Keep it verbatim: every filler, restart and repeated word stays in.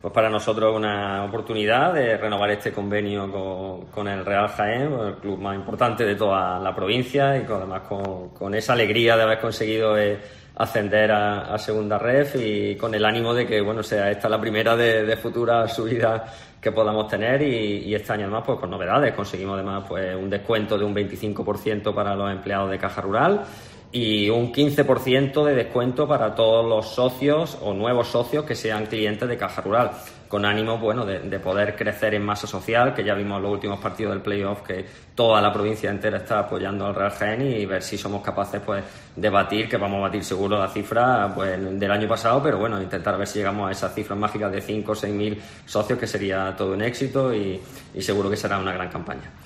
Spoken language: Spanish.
Pues para nosotros es una oportunidad de renovar este convenio con, con el Real Jaén, el club más importante de toda la provincia, y con, además con, con esa alegría de haber conseguido eh, ascender a, a Segunda Ref, y con el ánimo de que bueno sea esta la primera de, de futuras subidas que podamos tener, y, y este año además pues con novedades. Conseguimos además pues un descuento de un veinticinco por ciento para los empleados de Caja Rural y un quince por ciento de descuento para todos los socios o nuevos socios que sean clientes de Caja Rural, con ánimo bueno de, de poder crecer en masa social, que ya vimos en los últimos partidos del playoff que toda la provincia entera está apoyando al Real Jaén, y ver si somos capaces pues de batir, que vamos a batir seguro la cifra pues del año pasado, pero bueno, intentar ver si llegamos a esas cifras mágicas de cinco o seis mil socios, que sería todo un éxito, y, y seguro que será una gran campaña.